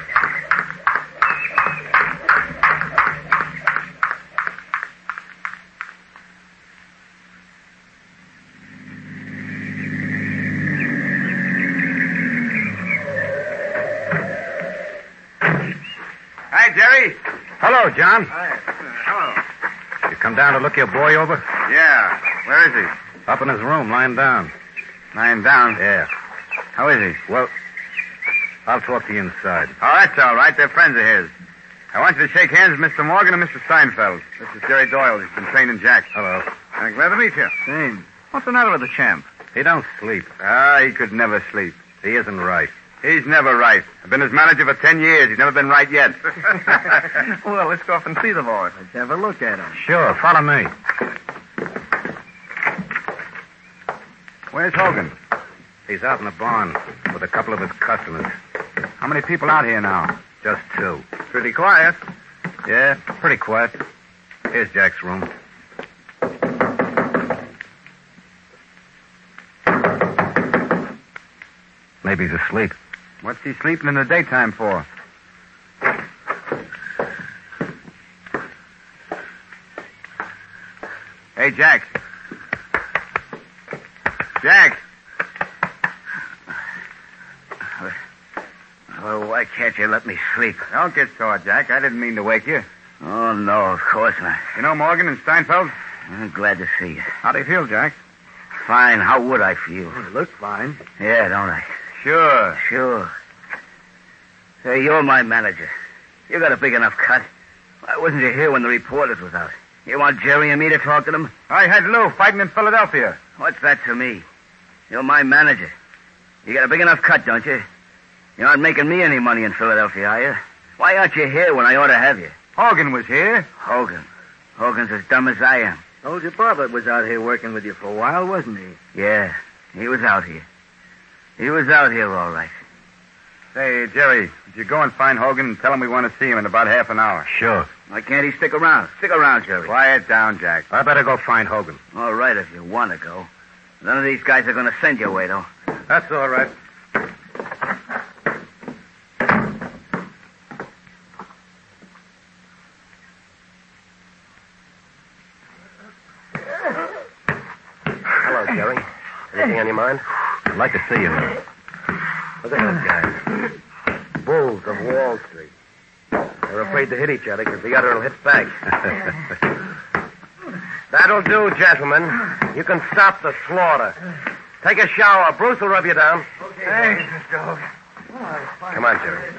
Hi, Jerry. Hello, John. Hello. You come down to look your boy over? Yeah. Where is he? Up in his room, lying down. Lying down? Yeah. How is he? Well, I'll talk to you inside. Oh, that's all right. They're friends of his. I want you to shake hands with Mr. Morgan and Mr. Steinfeld. This is Jerry Doyle. He's been training Jack. Hello. Glad to meet you. Same. What's the matter with the champ? He don't sleep. He could never sleep. He isn't right. He's never right. I've been his manager for 10 years. He's never been right yet. Well, let's go up and see the boy. Let's have a look at him. Sure, follow me. Where's Hogan? He's out in the barn with a couple of his customers. How many people out here now? Just two. Pretty quiet. Yeah, pretty quiet. Here's Jack's room. Maybe he's asleep. What's he sleeping in the daytime for? Hey, Jack. Jack. Oh, why can't you let me sleep? Don't get sore, Jack. I didn't mean to wake you. Oh, no, of course not. You know Morgan and Steinfeld? I'm glad to see you. How do you feel, Jack? Fine. How would I feel? You look fine. Yeah, don't I? Sure. Sure. Hey, you're my manager. You got a big enough cut. Why wasn't you here when the reporters was out? You want Jerry and me to talk to them? I had Lou fighting in Philadelphia. What's that to me? You're my manager. You got a big enough cut, don't you? You aren't making me any money in Philadelphia, are you? Why aren't you here when I ought to have you? Hogan was here. Hogan? Hogan's as dumb as I am. Told you Papa was out here working with you for a while, wasn't he? Yeah, he was out here. He was out here, all right. Say, Jerry, would you go and find Hogan and tell him we want to see him in about half an hour? Sure. Why can't he stick around? Stick around, Jerry. Quiet down, Jack. I better go find Hogan. All right, if you want to go. None of these guys are going to send your way, though. That's all right. Hello, Jerry. Anything on your mind? I'd like to see you. Look at those guys. Bulls of Wall Street. They're afraid to hit each other because the other will hit back. That'll do, gentlemen. You can stop the slaughter. Take a shower. Bruce will rub you down. Okay. Thanks, Mr. Hogan. Come on, Jerry.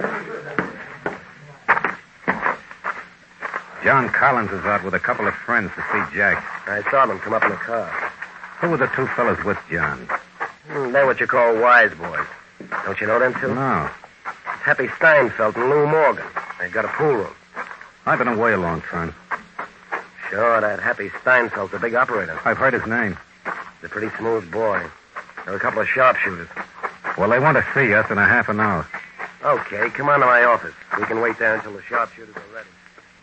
John Collins is out with a couple of friends to see Jack. I saw them come up in the car. Who were the two fellas with John? They're what you call wise boys. Don't you know them two? No. It's Happy Steinfeld and Lou Morgan. They've got a pool room. I've been away a long time. Sure, that Happy Steinfeld's a big operator. I've heard his name. He's a pretty smooth boy. There are a couple of sharpshooters. Well, they want to see us in a half an hour. Okay, come on to my office. We can wait there until the sharpshooters are ready.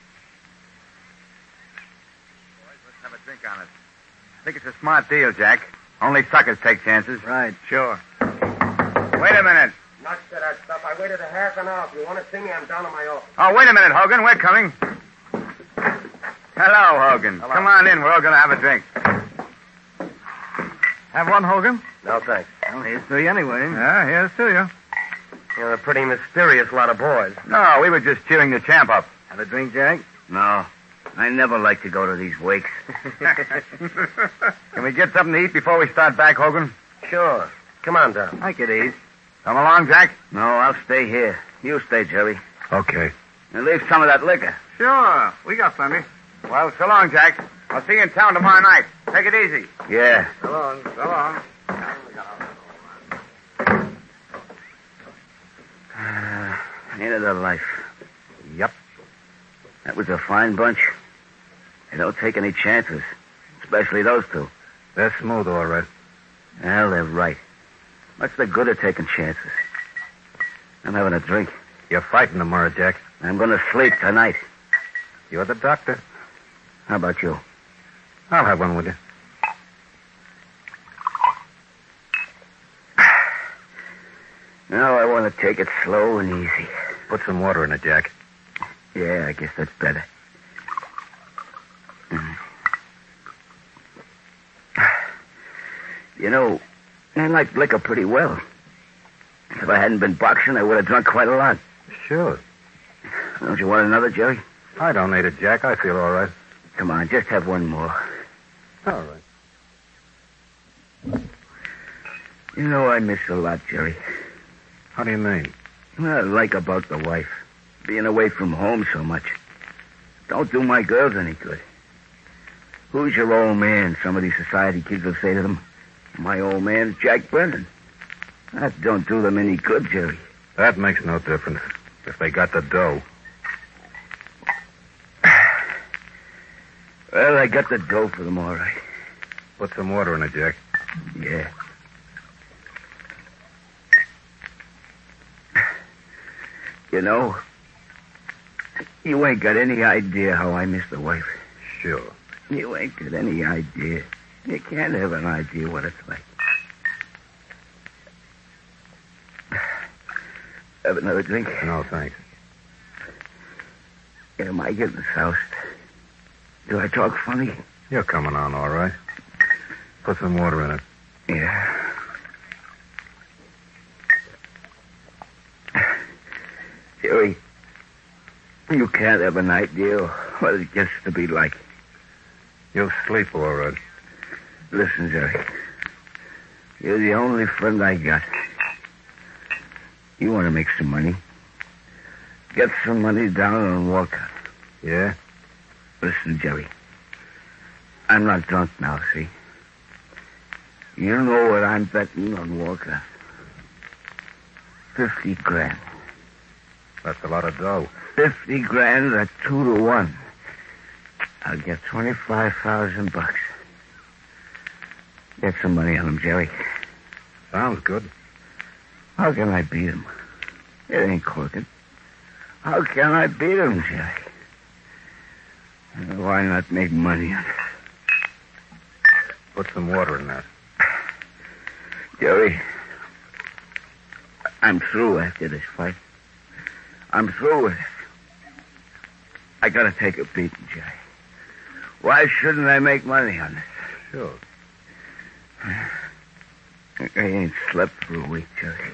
Boys, let's have a drink on it. I think it's a smart deal, Jack. Only suckers take chances. Right. Sure. Wait a minute. Not to that stuff. I waited a half an hour. If you want to see me, I'm down at my office. Oh, wait a minute, Hogan. We're coming. Hello, Hogan. Hello. Come on in. We're all going to have a drink. Have one, Hogan? No, thanks. Well, here's to you anyway. Yeah, here's to you. You're a pretty mysterious lot of boys. No, we were just cheering the champ up. Have a drink, Jack? No. I never like to go to these wakes. Can we get something to eat before we start back, Hogan? Sure. Come on down. Take it easy. Come along, Jack. No, I'll stay here. You stay, Jerry. Okay. And leave some of that liquor. Sure. We got plenty. Well, so long, Jack. I'll see you in town tomorrow night. Take it easy. Yeah. So long. So long. Ain't it a life? Yep. That was a fine bunch. They don't take any chances, especially those two. They're smooth, all right. Well, they're right. What's the good of taking chances? I'm having a drink. You're fighting tomorrow, Jack. I'm going to sleep tonight. You're the doctor. How about you? I'll have one with you. Now I want to take it slow and easy. Put some water in it, Jack. Yeah, I guess that's better. You know, I like liquor pretty well. If I hadn't been boxing, I would have drunk quite a lot. Sure. Don't you want another, Jerry? I don't need it, Jack. I feel all right. Come on, just have one more. All right. You know, I miss a lot, Jerry. How do you mean? What I like about the wife. Being away from home so much. Don't do my girls any good. Who's your old man? Some of these society kids will say to them. My old man's Jack Brennan. That don't do them any good, Jerry. That makes no difference. If they got the dough. Well, I got the dough for them, all right. Put some water in it, Jack. Yeah. You know, you ain't got any idea how I miss the wife. Sure. You ain't got any idea. You can't have an idea what it's like. Have another drink? No, thanks. Am I getting soused? Do I talk funny? You're coming on, all right. Put some water in it. Yeah. Jerry, you can't have an idea what it gets to be like. You'll sleep all right. Listen, Jerry. You're the only friend I got. You want to make some money. Get some money down on Walcott. Yeah? Listen, Jerry. I'm not drunk now, see? You know what I'm betting on Walcott. 50 grand. That's a lot of dough. 50 grand at 2 to 1. I'll get $25,000. Get some money on him, Jerry. Sounds good. How can I beat him? It ain't crooked. How can I beat him, Jerry? Why not make money on it? Put some water in that. Jerry, I'm through after this fight. I'm through with it. I gotta take a beating, Jerry. Why shouldn't I make money on this? Sure. I ain't slept for a week, Jerry.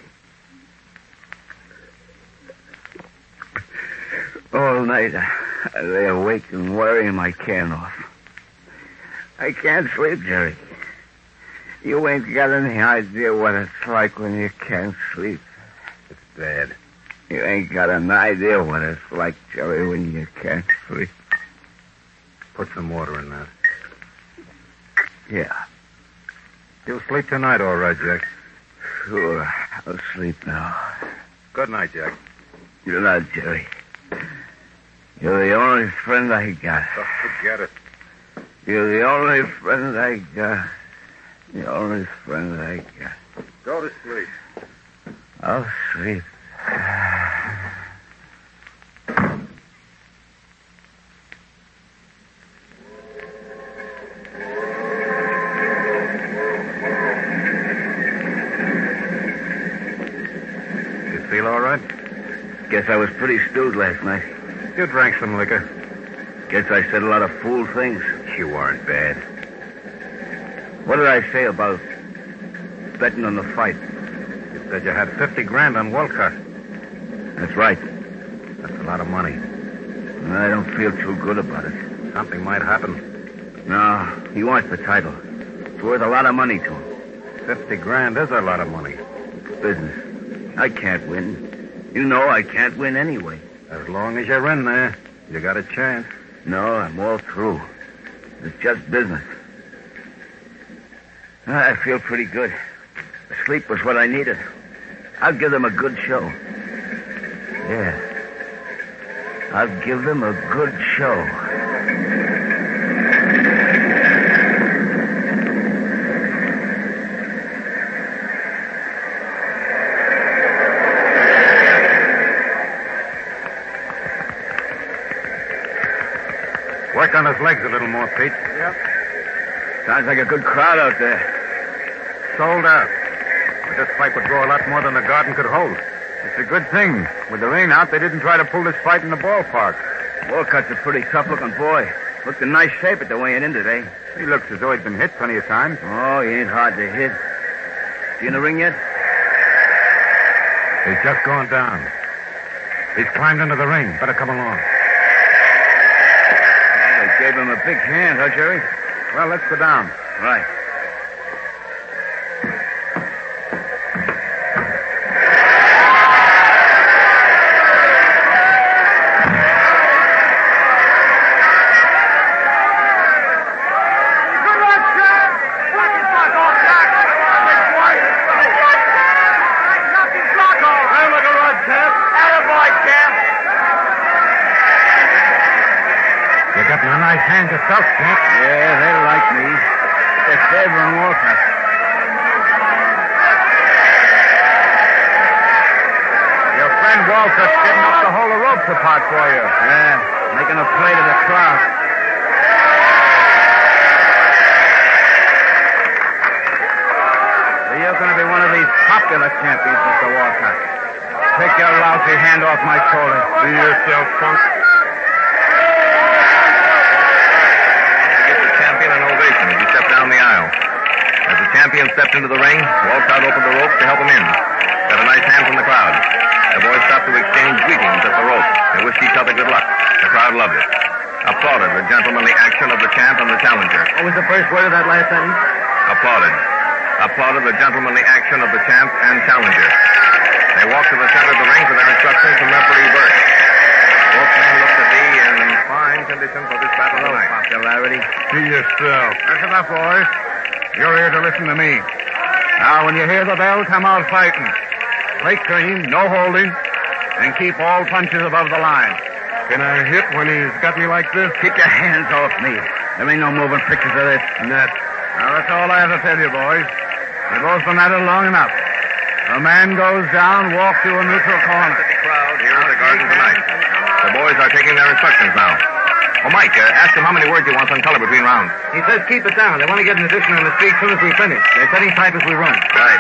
All night I lay awake and worrying my can off. I can't sleep, Jerry. You ain't got any idea what it's like when you can't sleep. It's bad. You ain't got an idea what it's like, Jerry, when you can't sleep. Put some water in that. Yeah. You'll sleep tonight, all right, Jack. Sure. I'll sleep now. Good night, Jack. You're not, Jerry. You're the only friend I got. Oh, forget it. You're the only friend I got. The only friend I got. Go to sleep. I'll sleep. You feel all right? Guess I was pretty stewed last night. You drank some liquor. Guess I said a lot of fool things. You weren't bad. What did I say about betting on the fight? You said you had 50 grand on Walcott. That's right. That's a lot of money. I don't feel too good about it. Something might happen. No, he wants the title. It's worth a lot of money to him. 50 grand is a lot of money. Business. I can't win. You know I can't win anyway. As long as you're in there, you got a chance. No, I'm all through. It's just business. I feel pretty good. Sleep was what I needed. I'll give them a good show. Yeah. I'll give them a good show. Work on his legs a little more, Pete. Yep. Sounds like a good crowd out there. Sold out. But this fight would draw a lot more than the garden could hold. It's a good thing. With the rain out, they didn't try to pull this fight in the ballpark. Walcott's a pretty tough-looking boy. Looked in nice shape at the weighing in today. He looks as though he's been hit plenty of times. Oh, he ain't hard to hit. Is he in the ring yet? He's just gone down. He's climbed into the ring. Better come along. Well, they gave him a big hand, huh, Jerry? Well, let's go down. Right. Hand yourself, Jack. Yeah, they like me. They're favoring Walcott. Your friend Walcott's getting up to hold the ropes apart for you. Yeah, making a play to the crowd. So you're going to be one of these popular champions, Mr. Walcott. Take your lousy hand off my shoulder. See yourself, punk. As the champion stepped into the ring, Walcott opened the ropes to help him in. Got a nice hand from the crowd. The boys stopped to exchange greetings at the rope. They wished each other good luck. The crowd loved it. Applauded the gentlemanly action of the champ and the challenger. What was the first word of that last sentence? Applauded. Applauded the gentlemanly action of the champ and challenger. They walked to the center of the ring for their instructions from referee Burke. Both men looked to be in fine condition for this battle tonight. Popularity. See yourself. That's enough, boys. You're here to listen to me. Now, when you hear the bell, come out fighting. Play clean, no holding, and keep all punches above the line. Can I hit when he's got me like this? Keep your hands off me. There ain't no moving pictures of this. Net. Now, that's all I have to tell you, boys. You've both been at it long enough. A man goes down, walk to a neutral corner. Crowd here at the Garden tonight. The boys are taking their instructions now. Oh, Mike, ask him how many words he wants on color between rounds. He says keep it down. They want to get an addition on the street as soon as we finish. They're setting pipe as we run. Right.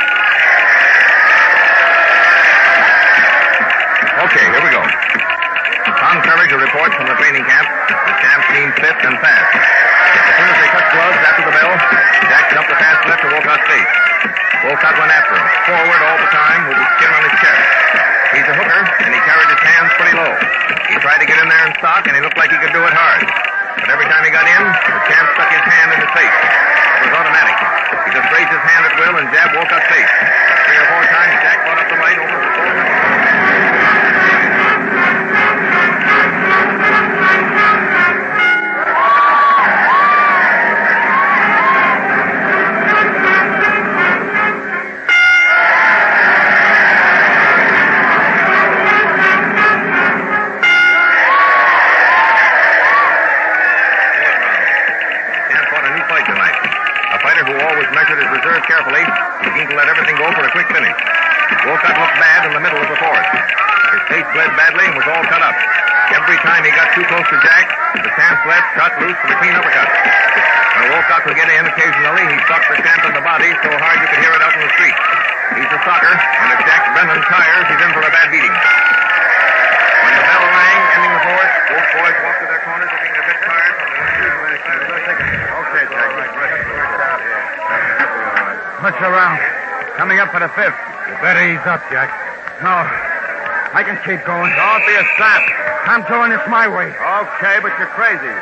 Okay, here we go. Contrary to reports from the training camp, the champ seemed fit and fast. As soon as they touched gloves after the bell, Jack jumped a fast left to Walcott's face. Walcott went after him, forward all the time with his chin on his chest. He's a hooker, and he carried his hands pretty low. He tried to get in there and stock, and he looked like he could do it hard. But every time he got in, the champ stuck his hand in his face. It was automatic. He just raised his hand at will and jabbed Walcott's face. 3 or 4 times, Jack brought up the right over the shoulder. Carefully, he seemed to let everything go for a quick finish. Walcott looked bad in the middle of the fourth. His face bled badly and was all cut up. Every time he got too close to Jack, the champ's left cut loose for the clean uppercut. When Walcott would get in occasionally, he struck the champ in the body so hard you could hear it out in the street. He's a soccer, and if Jack Brennan tires, he's in for a bad beating. When the bell rang, ending the fourth, both boys walked to their corners looking a bit tired from the Okay, Jack. What's around? Coming up for the fifth. You better ease up, Jack. No. I can keep going. Don't be a sap. I'm doing this my way. Okay, but you're crazy.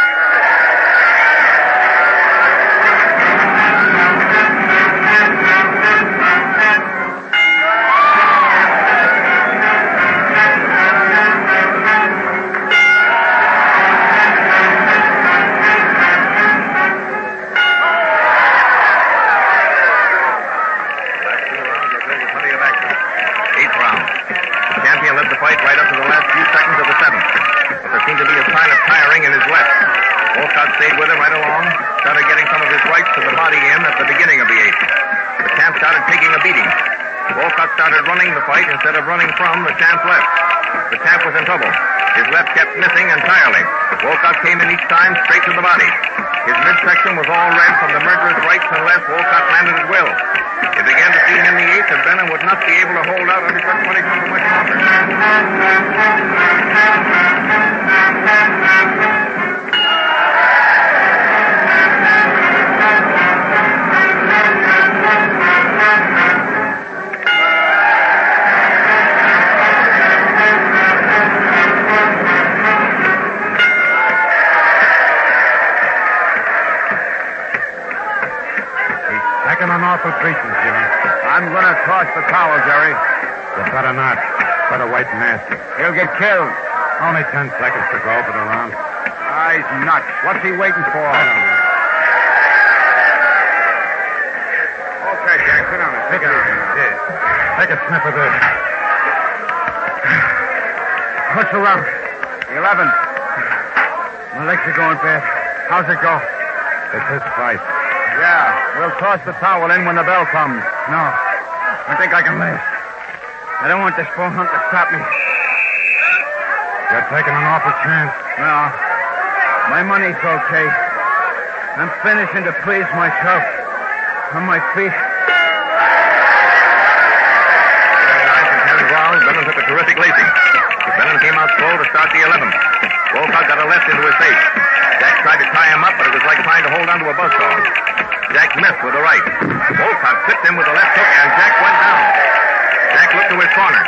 Stayed with him right along, started getting some of his rights to the body in at the beginning of the 8th. The champ started taking a beating. Wolcott started running the fight instead of running from the champ's left. The champ was in trouble. His left kept missing entirely. Wolcott came in each time straight to the body. His midsection was all red from the murderer's rights and left. Wolcott landed at will. It began to seem in the 8th that Benham would not be able to hold out under such punishment for much longer. An awful treatment, Jimmy. I'm going to toss the towel, Jerry. You better not. Better wait nasty. He'll get killed. Only 10 seconds to go for the round. He's nuts. What's he waiting for? I don't know. Okay, Jack, sit down. Take it easy. Yeah. Take a sniff of this. What's the round? 11. My legs are going bad. How's it go? It's his fight. Yeah, we'll toss the towel in when the bell comes. No. I think I can last. I don't want this bull hunt to stop me. You're taking an awful chance. No. My money's okay. I'm finishing to please myself. On my feet. Benham took a terrific lacing. Benham came out slow to start the 11th. Wolcott got a left into his face. Jack tried to tie him up, but it was like trying to hold onto a buzzsaw. Jack missed with the right. Wolcott clipped him with the left hook, and Jack went down. Jack looked to his corner.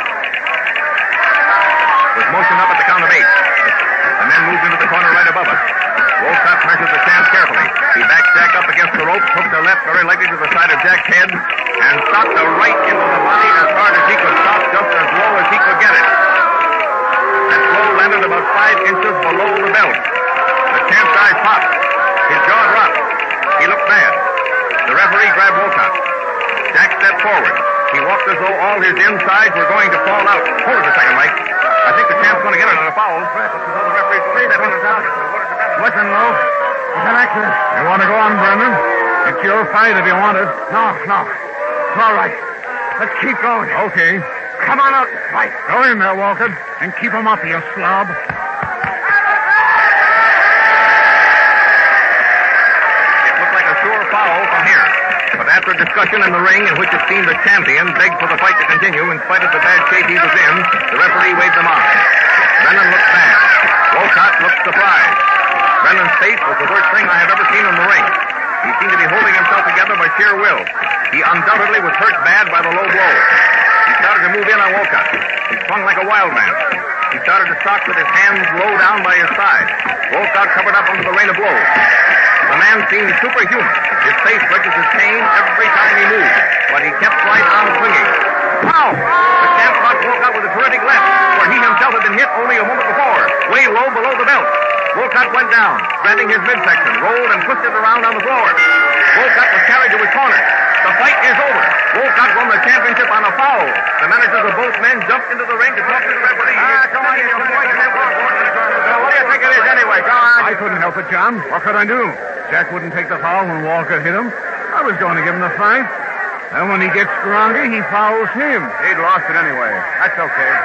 Was motioned up at the count of 8. The men moved into the corner right above us. Wolcott measured the champ carefully. He backed Jack up against the ropes, hooked the left very lightly to the side of Jack's head, and shot the right into the body as hard as he could stop, just as low as he could get it. That blow landed about 5 inches below the belt. The champ's eyes popped. His jaw dropped. He looked mad. The referee grabbed Wolcott. Jack stepped forward. He walked as though all his insides were going to fall out. Hold it a second, Mike. I think the champ's going to get it on a foul. The referee's going to step in and down. Listen, Lou. It's an accident. You want to go on, Brendan? It's your fight if you want it. No. It's all right. Let's keep going. Okay. Come on out and fight. Go in there, Walker, and keep him up, you slob. Foul from here. But after a discussion in the ring in which it seemed the champion begged for the fight to continue in spite of the bad shape he was in, the referee waved them on. Brennan looked mad. Wolcott looked surprised. Brennan's face was the worst thing I have ever seen in the ring. He seemed to be holding himself together by sheer will. He undoubtedly was hurt bad by the low blow. He started to move in on Wolcott. He swung like a wild man. He started to sock with his hands low down by his side. Wolcott covered up under the rain of blows. The man seemed superhuman. His face registered pain every time he moved, but he kept right on swinging. Pow! The champ caught Wolcott with a terrific left, where he himself had been hit only a moment before, way low below the belt. Wolcott went down, grabbing his midsection, rolled and twisted around on the floor. Wolcott was carried to his corner. The fight is over. Wolcott won the championship on a foul. The managers of both men jumped into the ring to talk to the referee. Come on, what do you think it is anyway? Go on. I couldn't help it, John. What could I do? Jack wouldn't take the foul when Walker hit him. I was going to give him the fight. And when he gets stronger, he fouls him. He'd lost it anyway. That's okay.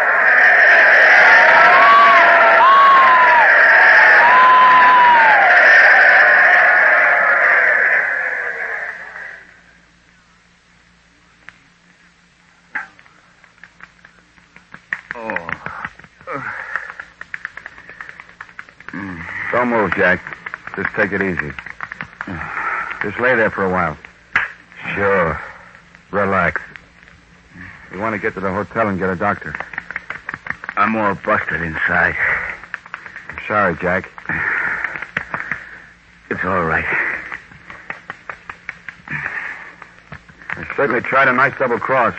Don't move, Jack. Just take it easy. Just lay there for a while. Sure. Relax. You want to get to the hotel and get a doctor. I'm all busted inside. I'm sorry, Jack. It's all right. I certainly tried a nice double cross.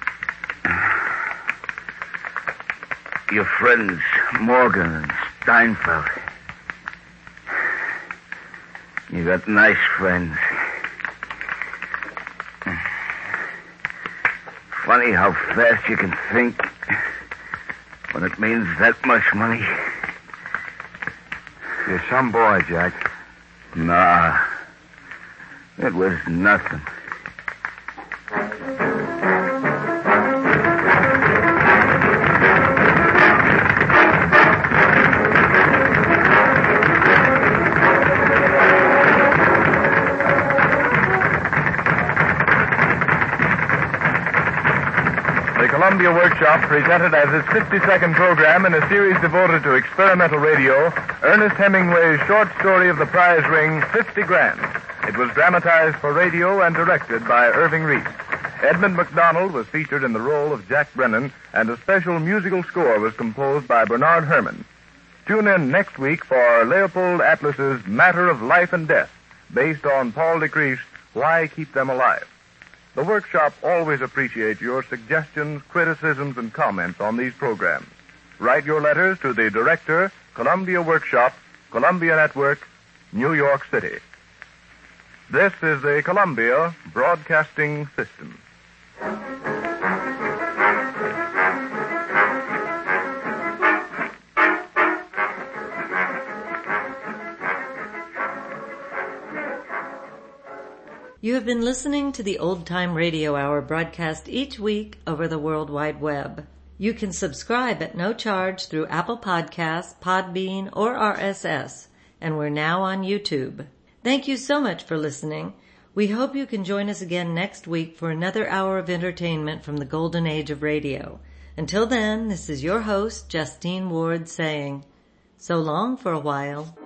Your friends, Morgan and Steinfeld. You got nice friends. Funny how fast you can think when it means that much money. You're some boy, Jack. Nah. It was nothing. Columbia Workshop presented as its 52nd program in a series devoted to experimental radio, Ernest Hemingway's short story of the prize ring, 50 Grand. It was dramatized for radio and directed by Irving Reese. Edmund MacDonald was featured in the role of Jack Brennan, and a special musical score was composed by Bernard Herrmann. Tune in next week for Leopold Atlas's Matter of Life and Death, based on Paul de Krief's Why Keep Them Alive. The Workshop always appreciates your suggestions, criticisms, and comments on these programs. Write your letters to the Director, Columbia Workshop, Columbia Network, New York City. This is the Columbia Broadcasting System. You have been listening to the Old Time Radio Hour broadcast each week over the World Wide Web. You can subscribe at no charge through Apple Podcasts, Podbean, or RSS, and we're now on YouTube. Thank you so much for listening. We hope you can join us again next week for another hour of entertainment from the golden age of radio. Until then, this is your host, Justine Ward, saying, so long for a while.